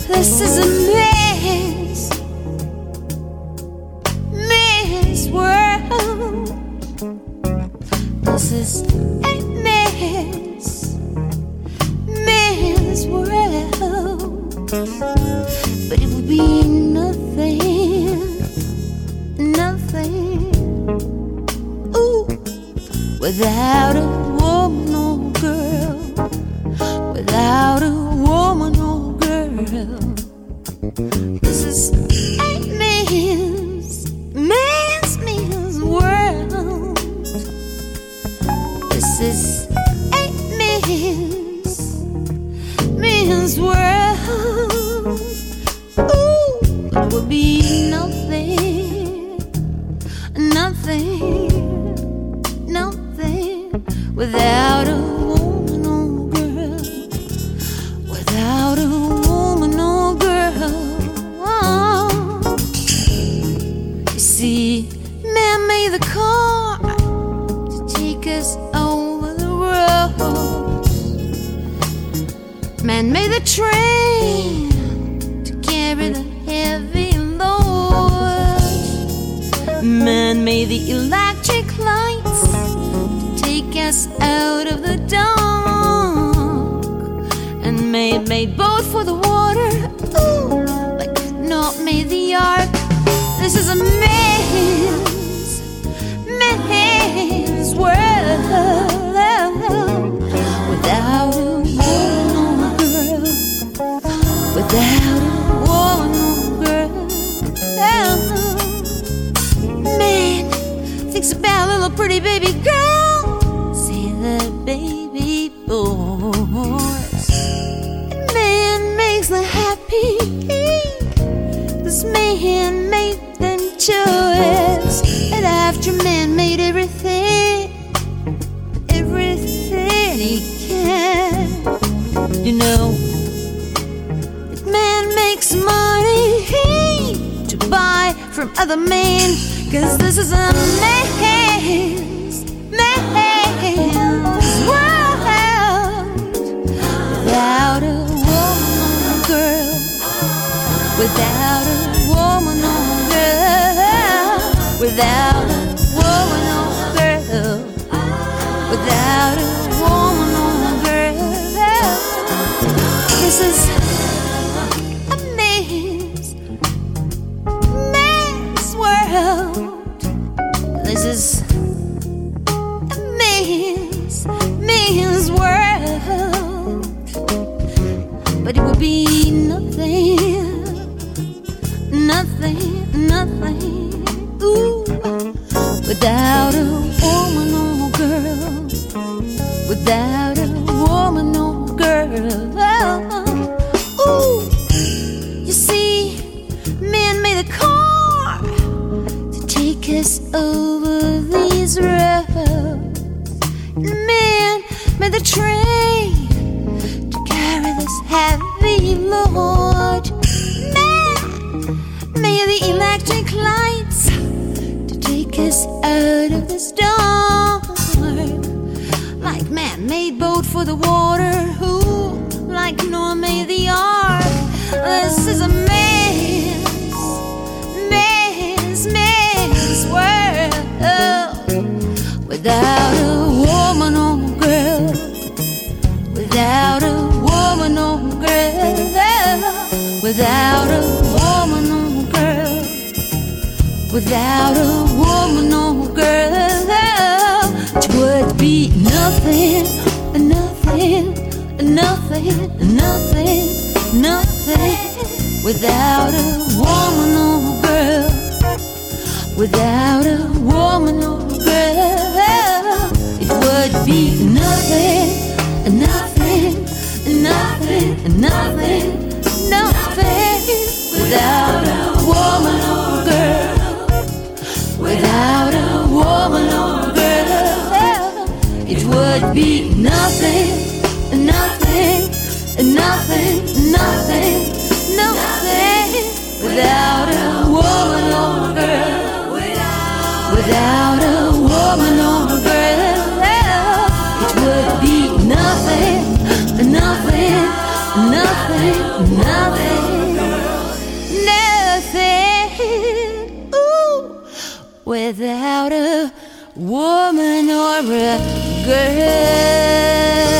This is a man's world. This is a man's world. But it would be nothing, ooh, without a woman or girl, without a woman or girl. This is a man's world. This is a man's world. Ooh, it would be nothing without a woman or girl, without a woman or girl. Oh. You see, man made the car to take us over the road. Man made the train to carry the heavy load. Man made the electric lights to take us out of the dark. And made boat for the water, ooh, like Noah made the ark. This is a man's world. Without a woman or girl, without a woman or girl. Man thinks about a little pretty baby girl. See the baby boys. And man makes the happy. This man made the choice. And after man made everything he can. You know, if man makes money to buy from other men, 'cause this is a man's world. Without a woman or girl, without a woman or girl, without a woman or girl, without a woman or girl. This is a man's world. This is a man's world. But it would be nothing, ooh, without a woman or girl, without a woman or girl. Ooh, you see, man made a car to take us over these roads. Man made the train to carry this heavy load. Man made the electric lights to take us out of the storm. Like man made boat for the water, who like Noah made the ark. This is a man's world. Without a woman or girl, without a woman or girl, without a woman or girl, without a woman or girl, it would be nothing without a woman or girl, without a woman or girl. It would be nothing without a woman or girl, without a woman or girl. It would be nothing without a woman or girl, without a woman or girl. It would be nothing. without a woman or a girl.